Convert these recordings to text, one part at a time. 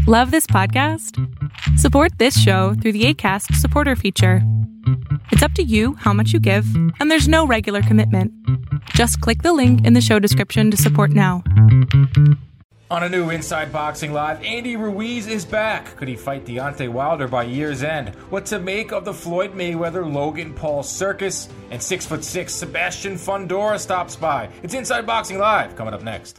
Love this podcast? Support this show through the Acast supporter feature. It's up to you how much you give, and there's no regular commitment. Just click the link in the show description to support now. On a new Inside Boxing Live, Andy Ruiz is back. Could he fight Deontay Wilder by year's end? What to make of the Floyd Mayweather-Logan Paul circus? And 6'6" Sebastian Fundora stops by. It's Inside Boxing Live, coming up next.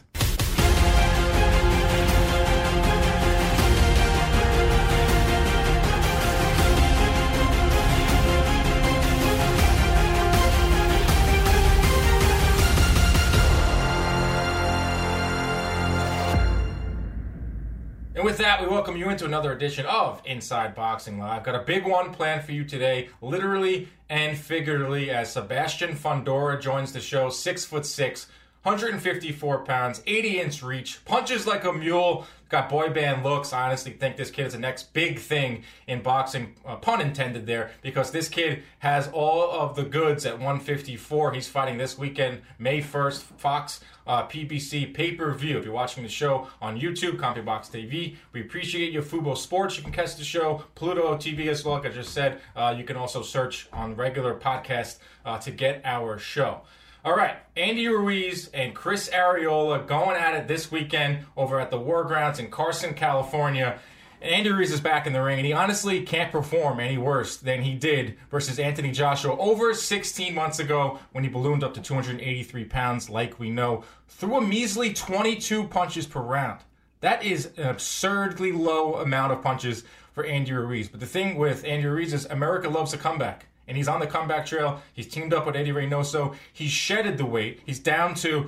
And with that, we welcome you into another edition of Inside Boxing Live. Got a big one planned for you today, literally and figuratively, as Sebastian Fundora joins the show. 6'6", 154 pounds, 80-inch reach, punches like a mule, got boy band looks. I honestly think this kid is the next big thing in boxing, pun intended there, because this kid has all of the goods at 154. He's fighting this weekend, May 1st, Fox PBC pay-per-view. If you're watching the show on YouTube, CompuBox TV, we appreciate you. Fubo Sports, you can catch the show. Pluto TV as well, like I just said. You can also search on regular podcast to get our show. All right, Andy Ruiz and Chris Arreola going at it this weekend over at the War Grounds in Carson, California. And Andy Ruiz is back in the ring, and he honestly can't perform any worse than he did versus Anthony Joshua over 16 months ago when he ballooned up to 283 pounds, like we know, threw a measly 22 punches per round. That is an absurdly low amount of punches for Andy Ruiz. But the thing with Andy Ruiz is America loves a comeback. And he's on the comeback trail. He's teamed up with Eddie Reynoso. He's shedded the weight. He's down to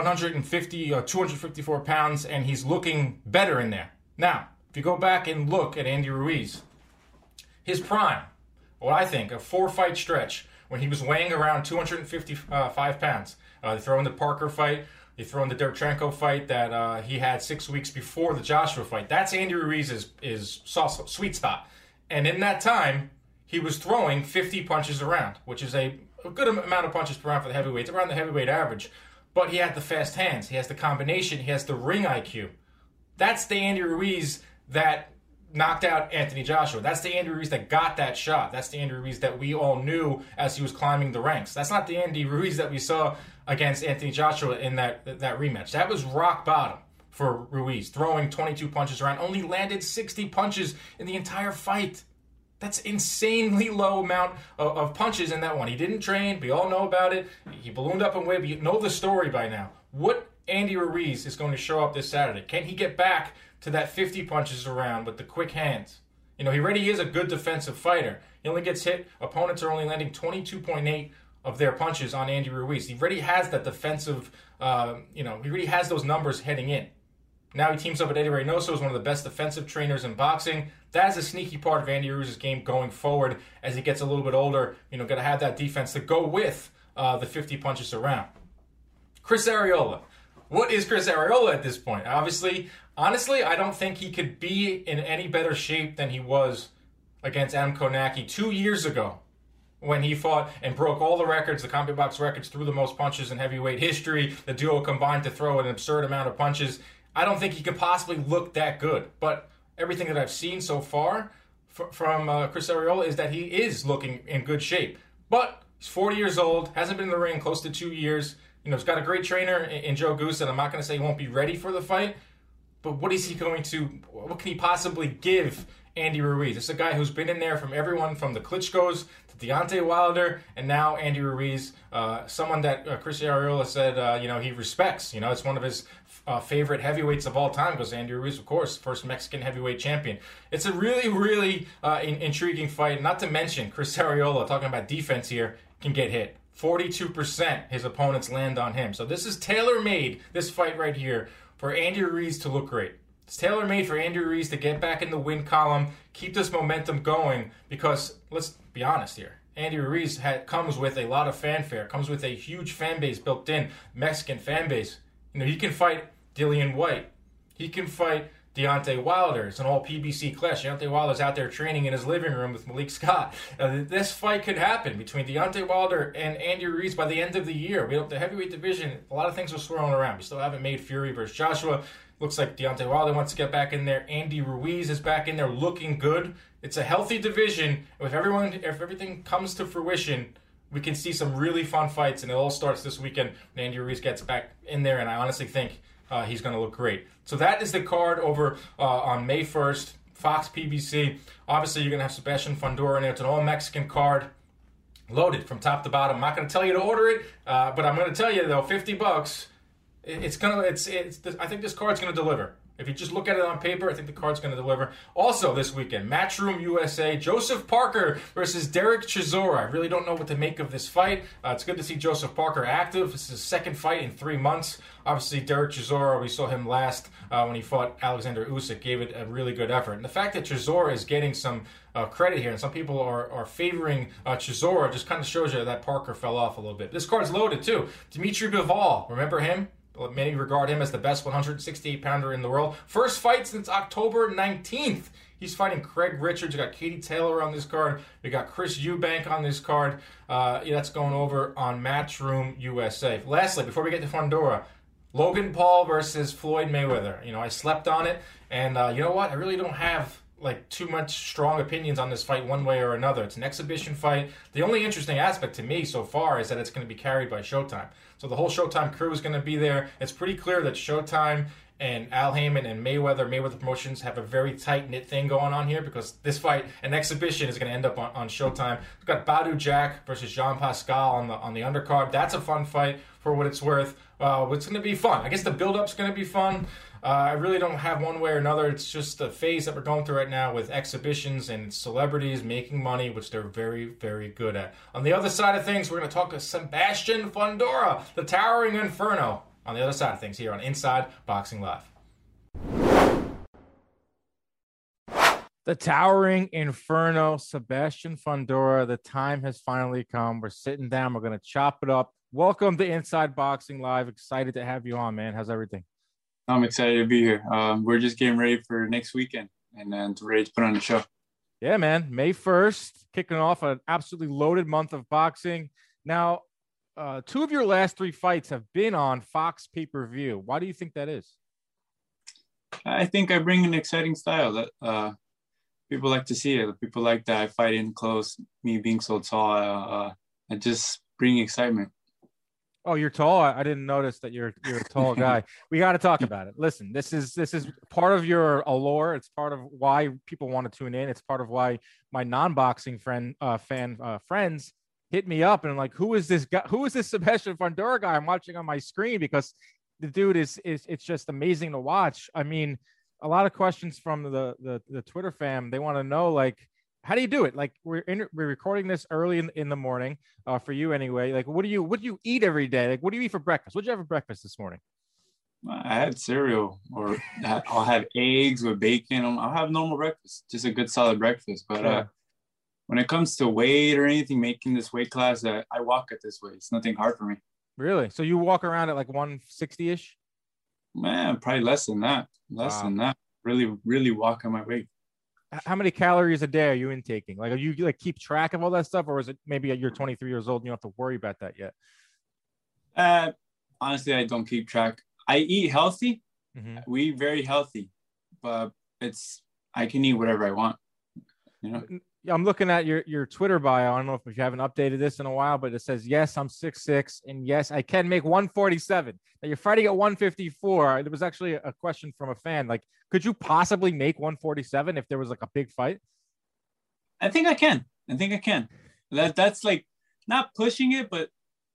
254 pounds, and he's looking better in there. Now, if you go back and look at Andy Ruiz, his prime, what I think, a 4-fight stretch when he was weighing around 255 pounds. You throw in the Parker fight, you throw in the Derchenko fight that he had 6 weeks before the Joshua fight. That's Andy Ruiz's sweet spot. And in that time, he was throwing 50 punches around, which is a good amount of punches per round for the heavyweights, around the heavyweight average. But he had the fast hands. He has the combination. He has the ring IQ. That's the Andy Ruiz that knocked out Anthony Joshua. That's the Andy Ruiz that got that shot. That's the Andy Ruiz that we all knew as he was climbing the ranks. That's not the Andy Ruiz that we saw against Anthony Joshua in that rematch. That was rock bottom for Ruiz, throwing 22 punches around, only landed 60 punches in the entire fight. That's insanely low amount of punches in that one. He didn't train. We all know about it. He ballooned up in weight, but you know the story by now. What Andy Ruiz is going to show up this Saturday? Can he get back to that 50 punches around with the quick hands? You know, he already is a good defensive fighter. He only gets hit. Opponents are only landing 22.8 of their punches on Andy Ruiz. He already has that defensive, he already has those numbers heading in. Now he teams up with Eddie Reynoso, who's one of the best defensive trainers in boxing. That is a sneaky part of Andy Ruiz's game going forward as he gets a little bit older. Going to have that defense to go with the 50 punches around. Chris Arreola. What is Chris Arreola at this point? Honestly, I don't think he could be in any better shape than he was against Adam Kownacki 2 years ago when he fought and broke all the records, the CompuBox records, threw the most punches in heavyweight history. The duo combined to throw an absurd amount of punches. I don't think he could possibly look that good. But everything that I've seen so far from Chris Arreola is that he is looking in good shape. But he's 40 years old, hasn't been in the ring close to 2 years. He's got a great trainer in Joe Goose, and I'm not going to say he won't be ready for the fight. But what can he possibly give Andy Ruiz? It's a guy who's been in there from everyone from the Klitschko's to Deontay Wilder, and now Andy Ruiz, someone that Chris Arreola said, he respects. It's one of his favorite heavyweights of all time, because Andy Ruiz, of course, first Mexican heavyweight champion. It's a really, really intriguing fight. Not to mention, Chris Arreola, talking about defense here, can get hit. 42% his opponents land on him. So this is tailor-made, this fight right here, for Andy Ruiz to look great. It's tailor-made for Andy Ruiz to get back in the win column, keep this momentum going, because let's be honest here. Andy Ruiz comes with a lot of fanfare, comes with a huge fan base built in, Mexican fan base. He can fight Dillian White. He can fight Deontay Wilder. It's an all PBC clash. Deontay Wilder's out there training in his living room with Malik Scott. This fight could happen between Deontay Wilder and Andy Ruiz by the end of the year. The heavyweight division, a lot of things are swirling around. We still haven't made Fury versus Joshua. Looks like Deontay Wilder wants to get back in there. Andy Ruiz is back in there looking good. It's a healthy division. If everything comes to fruition, we can see some really fun fights, and it all starts this weekend when Andy Ruiz gets back in there, and I honestly think he's going to look great. So that is the card over on May 1st, Fox PBC. Obviously, you're going to have Sebastian Fundora in there. It's an all-Mexican card, loaded from top to bottom. I'm not going to tell you to order it, but I'm going to tell you, though, $50, I think this card's going to deliver. If you just look at it on paper, I think the card's going to deliver. Also this weekend, Matchroom USA, Joseph Parker versus Derek Chisora. I really don't know what to make of this fight. It's good to see Joseph Parker active. This is his second fight in 3 months. Obviously, Derek Chisora, we saw him last when he fought Alexander Usyk, gave it a really good effort. And the fact that Chisora is getting some credit here, and some people are favoring Chisora, just kind of shows you that Parker fell off a little bit. This card's loaded, too. Dimitri Bivol, remember him? Many regard him as the best 168-pounder in the world. First fight since October 19th. He's fighting Craig Richards. You got Katie Taylor on this card. We got Chris Eubank on this card. That's going over on Matchroom USA. Lastly, before we get to Fundora, Logan Paul versus Floyd Mayweather. I slept on it, and you know what? I really don't have too much strong opinions on this fight one way or another. It's an exhibition fight. The only interesting aspect to me so far is that it's going to be carried by Showtime. So the whole Showtime crew is going to be there. It's pretty clear that Showtime and Al Heyman and Mayweather Promotions have a very tight-knit thing going on here, because this fight, an exhibition, is going to end up on Showtime. We've got Badou Jack versus Jean Pascal on the undercard. That's a fun fight for what it's worth. It's going to be fun. I guess the build-up's going to be fun. I really don't have one way or another. It's just the phase that we're going through right now with exhibitions and celebrities making money, which they're very, very good at. On the other side of things, we're going to talk to Sebastian Fundora, the Towering Inferno, on the other side of things here on Inside Boxing Live. The Towering Inferno, Sebastian Fundora. The time has finally come. We're sitting down. We're going to chop it up. Welcome to Inside Boxing Live. Excited to have you on, man. How's everything? I'm excited to be here. We're just getting ready for next weekend and then ready to put on the show. Yeah, man. May 1st, kicking off an absolutely loaded month of boxing. Now, 2 of your last 3 fights have been on Fox pay-per-view. Why do you think that is? I think I bring an exciting style that people like to see it. People like that I fight in close, me being so tall. I just bring excitement. Oh, you're tall. I didn't notice that you're a tall guy. We got to talk about it. Listen, this is part of your allure. It's part of why people want to tune in. It's part of why my non-boxing friends hit me up and I'm like, who is this guy? Who is this Sebastian Fundora guy I'm watching on my screen? Because the dude is it's just amazing to watch. I mean, a lot of questions from the Twitter fam. They want to know, how do you do it? We're recording this early in the morning for you anyway. What do you eat every day? What do you eat for breakfast? What did you have for breakfast this morning? I had cereal, or I'll have eggs with bacon. I'll have normal breakfast, just a good solid breakfast. But when it comes to weight or anything, making this weight class, I walk at this weight. It's nothing hard for me. Really? So you walk around at 160-ish? Man, probably less than that. Less than that. Really, really walk on my weight. How many calories a day are you intaking? Are you keep track of all that stuff, or is it maybe you're 23 years old and you don't have to worry about that yet? Honestly, I don't keep track. I eat healthy. Mm-hmm. We eat very healthy, but I can eat whatever I want. I'm looking at your Twitter bio. I don't know if you haven't updated this in a while, but it says, yes, I'm 6'6", and yes, I can make 147. Now you're fighting at 154. There was actually a question from a fan. Could you possibly make 147 if there was a big fight? I think I can. That's not pushing it, but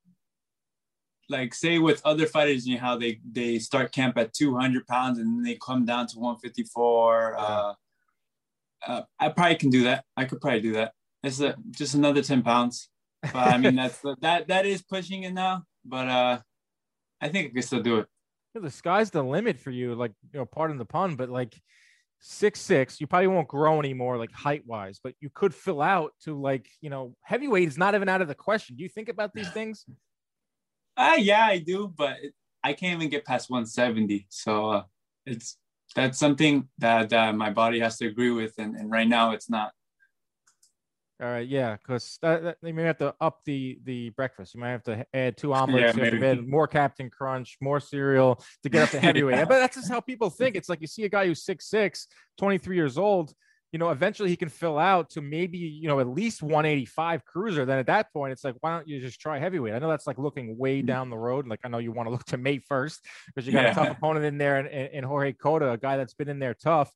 say with other fighters, how they start camp at 200 pounds and then they come down to 154. Yeah. I probably can do that. I could probably do that. It's just another 10 pounds. But I mean, that is pushing it now. But I think I can still do it. The sky's the limit for you. Pardon the pun, but 6'6", you probably won't grow anymore, height wise. But you could fill out to heavyweight is not even out of the question. Do you think about these things? Yeah, I do. But I can't even get past 170. So that's something that my body has to agree with, and right now it's not. All right, yeah, because you may have to up the breakfast. You might have to add two Yeah, omelets. You have to maybe. add more Captain Crunch, more cereal to get up to heavyweight. Yeah. But that's just how people think. It's like you see a guy who's 6'6", 23 years old. Eventually he can fill out to maybe at least 185 cruiser. Then at that point, it's like, why don't you just try heavyweight? I know that's like looking way down the road. Like I know you want to look to May 1st because you got a tough Yeah. opponent in there, and Jorge Cota, a guy that's been in there tough.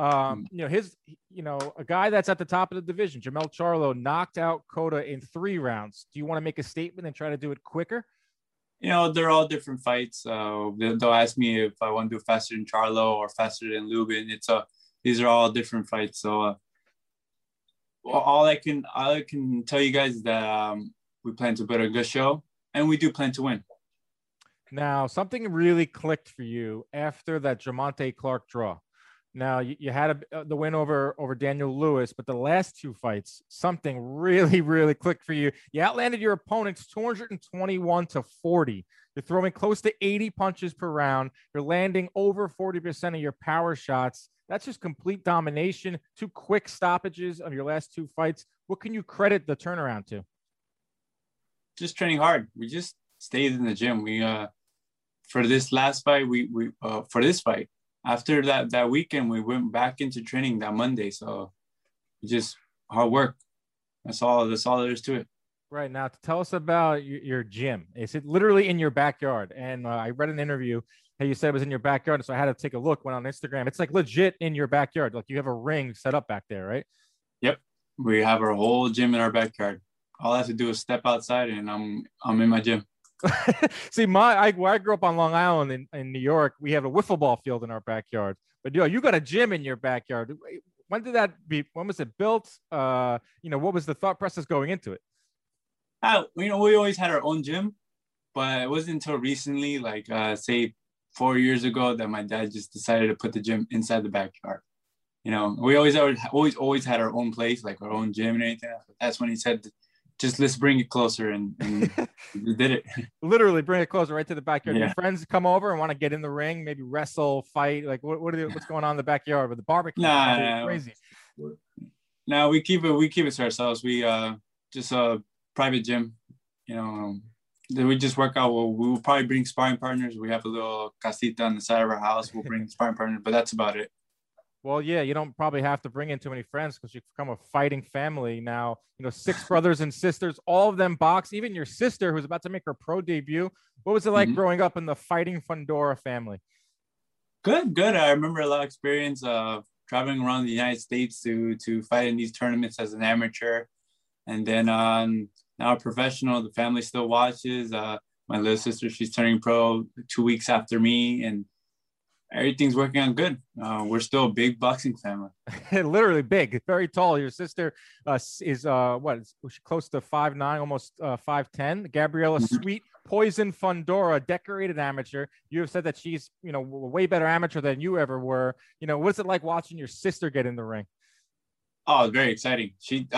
A guy that's at the top of the division, Jermell Charlo, knocked out Cota in 3 rounds. Do you want to make a statement and try to do it quicker? They're all different fights. They'll ask me if I want to do faster than Charlo or faster than Lubin. These are all different fights. So all I can tell you guys is that we plan to put a good show, and we do plan to win. Now, something really clicked for you after that Jamonte Clark draw. Now, you had the win over Daniel Lewis, but the last 2 fights, something really, really clicked for you. You outlanded your opponents 221-40. You're throwing close to 80 punches per round. You're landing over 40% of your power shots. That's just complete domination. 2 quick stoppages of your last 2 fights. What can you credit the turnaround to? Just training hard. We just stayed in the gym. We for this last fight, we for this fight, after that weekend, we went back into training that Monday. So just hard work. That's all there is to it. Right. Now, to tell us about your gym. Is it literally in your backyard? And I read an interview that you said it was in your backyard. So I had to take a look, went on Instagram. It's like legit in your backyard. Like you have a ring set up back there, right? Yep. We have our whole gym in our backyard. All I have to do is step outside and I'm in my gym. See, where I grew up on Long Island in New York, we have a wiffle ball field in our backyard. But you got a gym in your backyard. When was it built? What was the thought process going into it? We always had our own gym, but it wasn't until recently, like say 4 years ago, that my dad just decided to put the gym inside the backyard. We always had our own place, like our own gym and anything. That's when he said, just let's bring it closer, and we did it. Literally bring it closer right to the backyard. Yeah. Your friends come over and want to get in the ring, maybe wrestle, fight. Like what's going on in the backyard with the barbecue? Nah, crazy. No, we keep it to ourselves. We just a private gym. We just work out. We'll probably bring sparring partners. We have a little casita on the side of our house. We'll bring sparring partners, but that's about it. Well, yeah, you don't probably have to bring in too many friends because you've become a fighting family now. 6 brothers and sisters, all of them box. Even your sister, who's about to make her pro debut. What was it like growing up in the Fighting Fundora family? Good. I remember a lot of experience traveling around the United States to fight in these tournaments as an amateur, and then now professional. The family still watches. My little sister, she's turning pro 2 weeks after me, and everything's working out good. We're still a big boxing family. Literally big, very tall. Your sister is close to 5'9", almost 5'10". Gabriela Sweet Poison Fundora, decorated amateur. You have said that she's a way better amateur than you ever were. What's it like watching your sister get in the ring? Oh, very exciting. She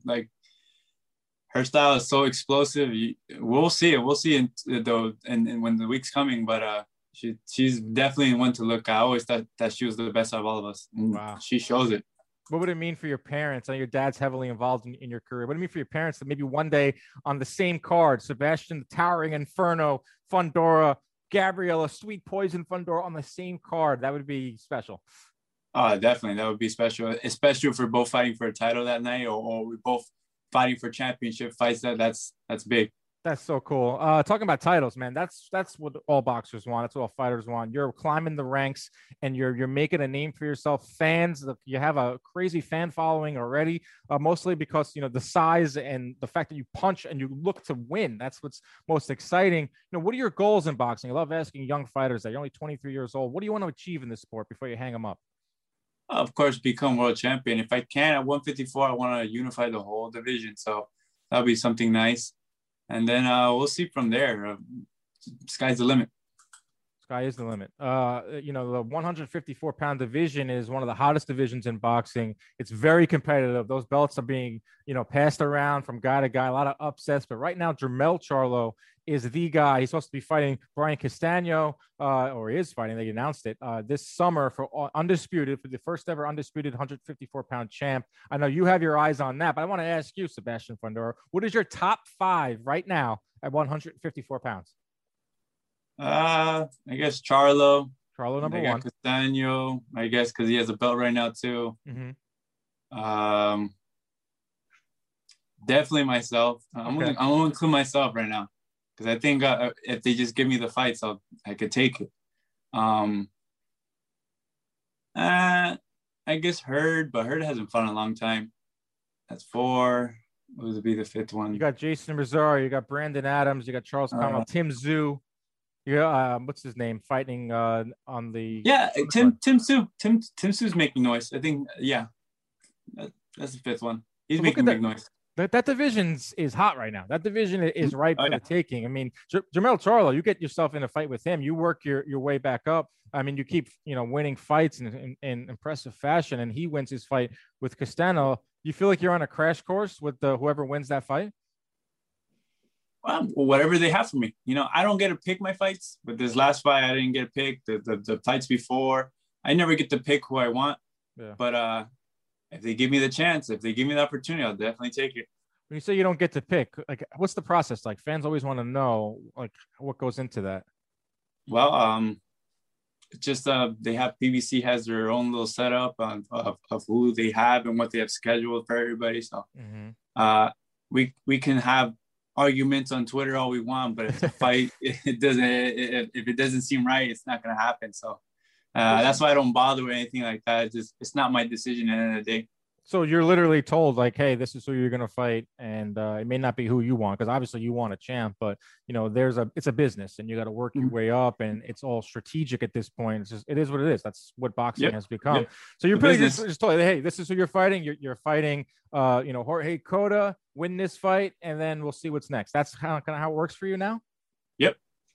her style is so explosive. We'll see it. We'll see it and when the week's coming, but she's definitely one to look. I always thought that she was the best out of all of us. And wow. She shows it. What would it mean for your parents? I know your dad's heavily involved in your career. What would it mean for your parents that maybe one day on the same card, Sebastian the Towering Inferno Fundora, Gabriela Sweet Poison Fundora on the same card? That would be special. Definitely. That would be special, especially if we're both fighting for a title that night, or we're both fighting for championship fights. That's big. That's so cool. Talking about titles, man, that's what all boxers want. That's what all fighters want. You're climbing the ranks and you're making a name for yourself. Fans, you have a crazy fan following already, mostly because, the size and the fact that you punch and you look to win. That's what's most exciting. What are your goals in boxing? I love asking young fighters that. You're only 23 years old. What do you want to achieve in this sport before you hang them up? Of course, become world champion. If I can, at 154, I want to unify the whole division. So that'll be something nice. And then we'll see from there. Sky's the limit. Sky is the limit. The 154-pound division is one of the hottest divisions in boxing. It's very competitive. Those belts are being, passed around from guy to guy. A lot of upsets. But right now, Jermell Charlo is the guy. He's supposed to be fighting Brian Castano, or is fighting. They announced it this summer for undisputed, for the first ever undisputed 154-pound champ. I know you have your eyes on that, but I want to ask you, Sebastian Fundora, what is your top 5 right now at 154 pounds? I guess Charlo. Charlo number 1. Castano, I guess, because he has a belt right now too. Definitely myself. I'm gonna include myself right now because I think if they just give me the fights, I could take it. I guess Hurd, but Hurd hasn't fought in a long time. That's 4. What would be the 5th one? You got Jason Rosario, you got Brandon Adams, you got Charles Kamel, Tim Tszyu. Yeah, what's his name? Fighting on the Tim Tszyu. Tim Tszyu's making noise. I think that's the 5th one. He's making big noise. That division is hot right now. That division is ripe for the taking. I mean, Jermell Charlo, you get yourself in a fight with him, you work your way back up. I mean, you keep winning fights in impressive fashion, and he wins his fight with Castano. You feel like you're on a crash course with whoever wins that fight? Well, whatever they have for me. I don't get to pick my fights, but this last fight I didn't get to pick. The fights before, I never get to pick who I want. Yeah. But if they give me the chance, if they give me the opportunity, I'll definitely take it. When you say you don't get to pick, like, what's the process like? Fans always want to know, like, what goes into that. Well, it's just they have PBC has their own little setup of who they have and what they have scheduled for everybody. So we can have arguments on Twitter all we want, but if the fight if it doesn't seem right, it's not going to happen. So that's why I don't bother with anything like that. It's not my decision at the end of the day. So you're literally told, like, hey, this is who you're going to fight, and it may not be who you want, because obviously you want a champ, but it's a business, and you got to work your way up, and it's all strategic at this point. It is what it is. That's what boxing has become. Yep. So you're pretty just told, hey, this is who you're fighting. You're fighting, Jorge Cota, win this fight, and then we'll see what's next. That's kind of how it works for you now. Yep.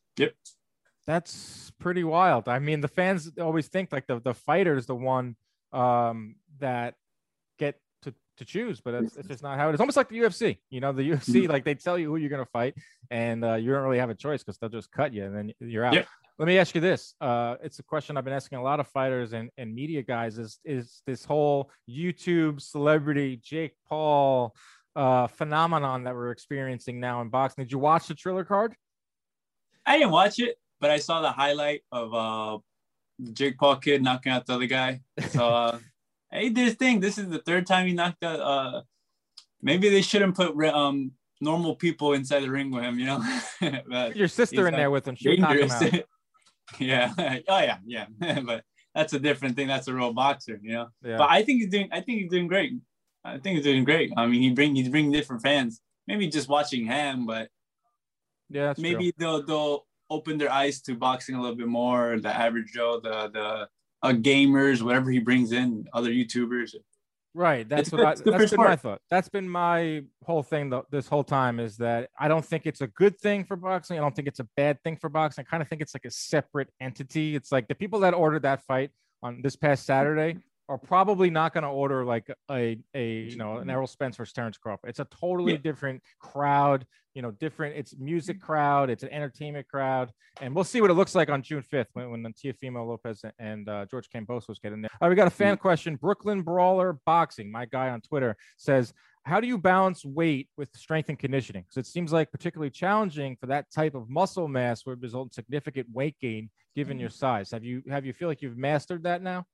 That's pretty wild. I mean, the fans always think like the fighter is the one that get to choose, but it's just not how it is. Almost like the UFC. The UFC, like, they tell you who you're going to fight, and you don't really have a choice because they'll just cut you and then you're out. Yep. Let me ask you this. It's a question I've been asking a lot of fighters and media guys is this whole YouTube celebrity Jake Paul phenomenon that we're experiencing now in boxing. Did you watch the Triller card? I didn't watch it, but I saw the highlight of the Jake Paul kid knocking out the other guy. So he did his thing. This is the 3rd time he knocked out. Maybe they shouldn't put normal people inside the ring with him, Your sister in there with him. She'll knock him out. Yeah. Oh yeah. But that's a different thing. That's a real boxer, Yeah. But I think he's doing great. I mean, he's bringing different fans. Maybe just watching him, but yeah, maybe they'll open their eyes to boxing a little bit more. The average Joe, the gamers, whatever he brings in, other YouTubers. Right. That's been my thought. That's been my whole thing this whole time, is that I don't think it's a good thing for boxing. I don't think it's a bad thing for boxing. I kind of think it's like a separate entity. It's like the people that ordered that fight on this past Saturday are probably not going to order like an Errol Spence versus Terrence Crawford. It's a totally different crowd, it's music crowd, it's an entertainment crowd, and we'll see what it looks like on June 5th when Teofimo Lopez and George Kambosos get in there. We got a fan question. Brooklyn Brawler Boxing, my guy on Twitter, says, how do you balance weight with strength and conditioning? Because it seems like particularly challenging for that type of muscle mass would result in significant weight gain given your size. Have you feel like you've mastered that now?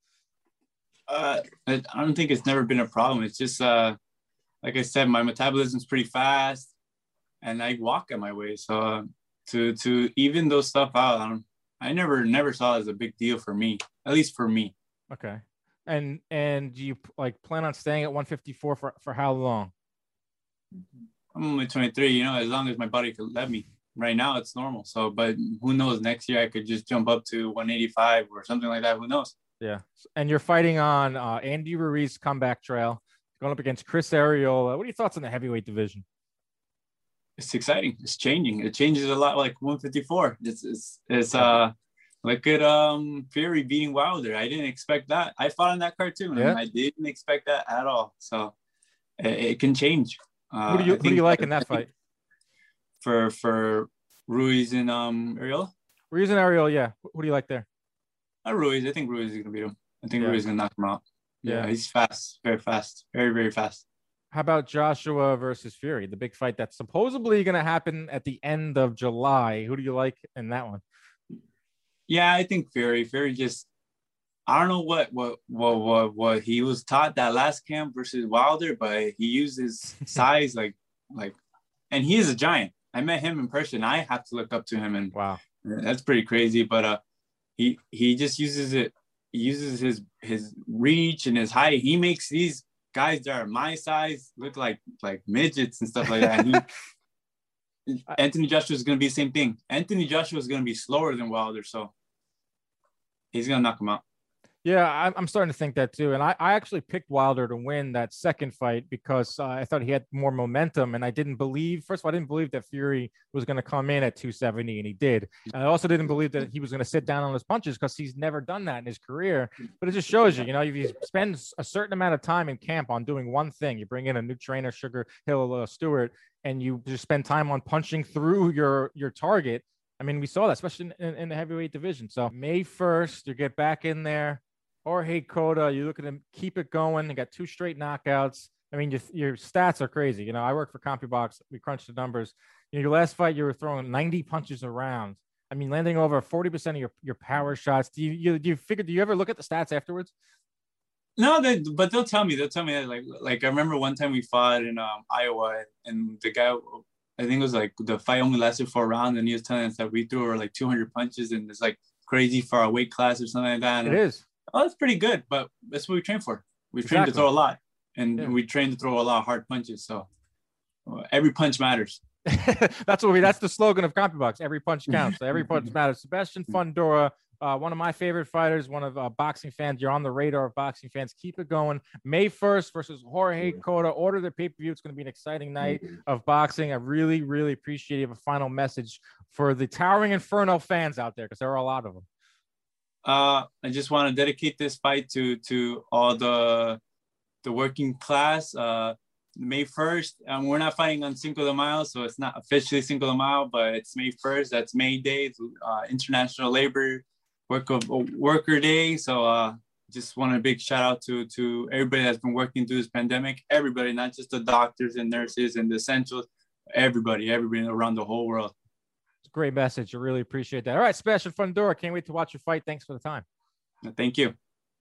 I don't think it's never been a problem. It's just like I said, my metabolism's pretty fast, and I walk at my way. So to even those stuff out, I never saw it as a big deal for me, at least for me. Okay. And do you like plan on staying at 154 for how long? I'm only 23. As long as my body could let me. Right now it's normal. So, but who knows? Next year I could just jump up to 185 or something like that. Who knows? Yeah. And you're fighting on Andy Ruiz comeback trail, going up against Chris Arreola. What are your thoughts on the heavyweight division? It's exciting. It's changing. It changes a lot, like 154. It's look at Fury beating Wilder. I didn't expect that. I fought on that card too, and I didn't expect that at all. So it can change. Who do you like in that fight? For Ruiz and Ariel. Ruiz and Ariel, yeah. Who do you like there? Ruiz. I think Ruiz is gonna beat him. I think Yeah. Ruiz is gonna knock him out. Yeah, he's fast, very, very fast. How about Joshua versus Fury, the big fight that's supposedly going to happen at the end of July? Who do you like in that one? Yeah, I think Fury. Fury just, I don't know what he was taught that last camp versus Wilder, but he used his size like, and he is a giant. I met him in person. I have to look up to him, and wow, that's pretty crazy. But he just uses it. He uses his reach and his height. He makes these guys that are my size look like midgets and stuff like that. Anthony Joshua is going to be the same thing. Anthony Joshua is going to be slower than Wilder, so he's going to knock him out. Yeah, I'm starting to think that too. And I actually picked Wilder to win that second fight because I thought he had more momentum. And I didn't believe, first of all, I didn't believe that Fury was going to come in at 270, and he did. And I also didn't believe that he was going to sit down on his punches because he's never done that in his career. But it just shows you, if you spend a certain amount of time in camp on doing one thing, you bring in a new trainer, Sugar Hill Stewart, and you just spend time on punching through your target. I mean, we saw that, especially in the heavyweight division. So May 1st, you get back in there. Jorge Cota, you look at him, keep it going. You got 2 straight knockouts. I mean, your stats are crazy. I work for CompuBox. We crunch the numbers. Your last fight, you were throwing 90 punches around. I mean, landing over 40% of your power shots. Do you ever look at the stats afterwards? No, but they'll tell me that like I remember one time we fought in Iowa, and the guy, I think it was like the fight only lasted 4 rounds, and he was telling us that we threw over like 200 punches, and it's like crazy for our weight class or something like that. It is. Oh, that's pretpretty good, but that's what we train for. We train to throw a lot, and we train to throw a lot of hard punches. So every punch matters. That's the slogan of CompuBox. Every punch counts. So every punch matters. Sebastian Fundora, one of my favorite fighters, one of boxing fans. You're on the radar of boxing fans. Keep it going. May 1st versus Jorge Cota. Order the pay-per-view. It's going to be an exciting night of boxing. I really, really appreciate you. Have a final message for the Towering Inferno fans out there, because there are a lot of them. I just want to dedicate this fight to all the working class. May 1st, we're not fighting on Cinco de Mayo, so it's not officially Cinco de Mayo, but it's May 1st. That's May Day, International Labor Worker Day. So just want a big shout out to everybody that's been working through this pandemic. Everybody, not just the doctors and nurses and the essentials. Everybody around the whole world. Great message. I really appreciate that. All right, Sebastian Fundora, can't wait to watch your fight. Thanks for the time. Thank you.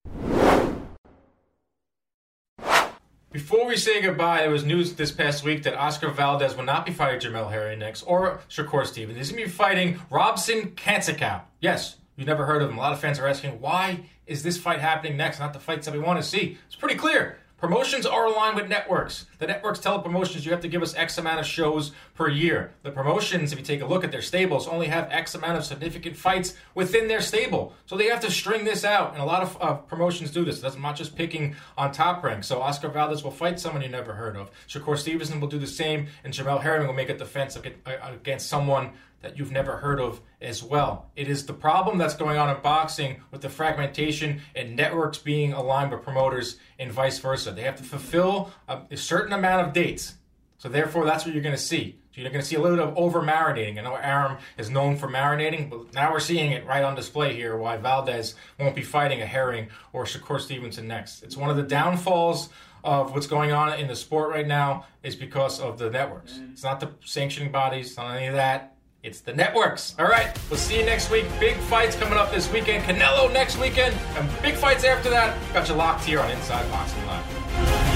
Before we say goodbye, there was news this past week that Oscar Valdez will not be fighting Jamel Herring next, or Shakur Stevenson. He's going to be fighting Robson Kansakow. Yes, you've never heard of him. A lot of fans are asking, why is this fight happening next? Not the fights that we want to see. It's pretty clear. Promotions are aligned with networks. The networks tell the promotions you have to give us X amount of shows per year. The promotions, if you take a look at their stables, only have X amount of significant fights within their stable. So they have to string this out, and a lot of promotions do this. I'm not just picking on Top Rank. So Oscar Valdez will fight someone you never heard of. Shakur Stevenson will do the same, and Jamel Herring will make a defense against someone that you've never heard of as well. It is the problem that's going on in boxing with the fragmentation and networks being aligned with promoters and vice versa. They have to fulfill a certain amount of dates. So therefore, that's what you're going to see. So you're going to see a little bit of over-marinating. I know Arum is known for marinating, but now we're seeing it right on display here, why Valdez won't be fighting a Herring or Shakur Stevenson next. It's one of the downfalls of what's going on in the sport right now is because of the networks. It's not the sanctioning bodies, it's not any of that. It's the networks. All right, we'll see you next week. Big fights coming up this weekend. Canelo next weekend, and big fights after that. Got you locked here on Inside Boxing Live.